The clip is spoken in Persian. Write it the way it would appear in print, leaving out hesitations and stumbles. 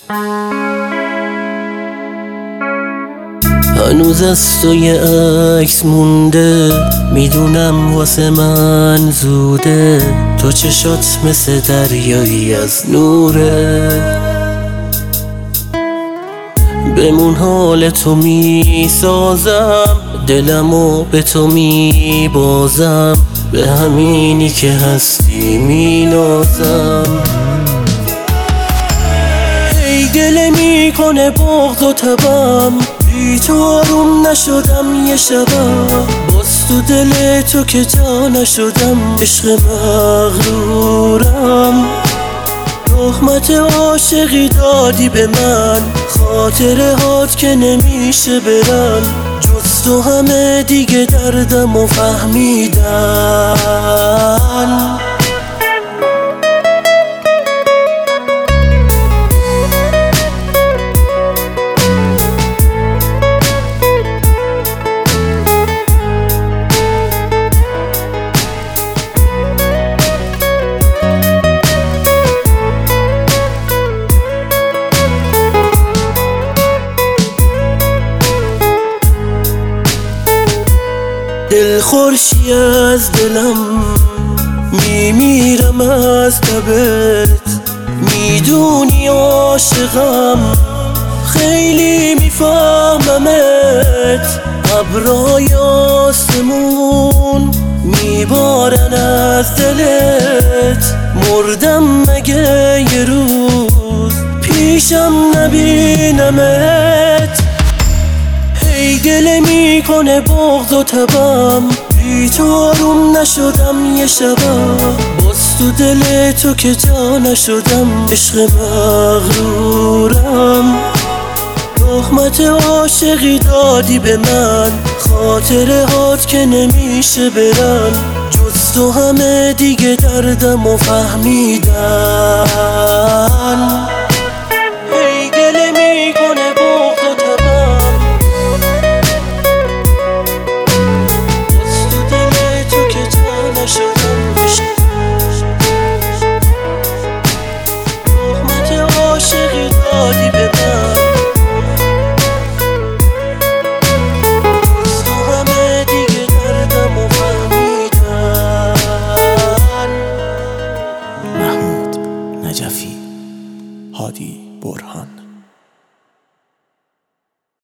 هنوز از تو یه عکس مونده، میدونم واسه من زوده. تو چشات مثل دریایی از نوره، بمون حال تو میسازم، دلمو به تو میبازم، به همینی که هستی مینازم. ای دل میکنه بغض و تبم، بی تو آروم نشدم یه شبم. باز تو دل تو که جا نشدم، عشق مغرورم. تهمت عاشقی دادی به من، خاطره هات که نمیشه برن. جز تو همه دیگه دردم و فهمیدن. دل خورشی از دلم، میمیرم از تبت. میدونی عاشقم، خیلی میفهممت. ابرای آسمون میبارن از دلت. مردم مگه یه روز پیشم نبینمت. ای دل میکنه بغض و تبم، بی تو آروم نشدم یه شبم. باز تو دل تو که جا نشدم، عشق مغرورم. تهمت عاشقی دادی به من، خاطره هات که نمیشه برن. جز تو همه دیگه دردم و فهمیدن.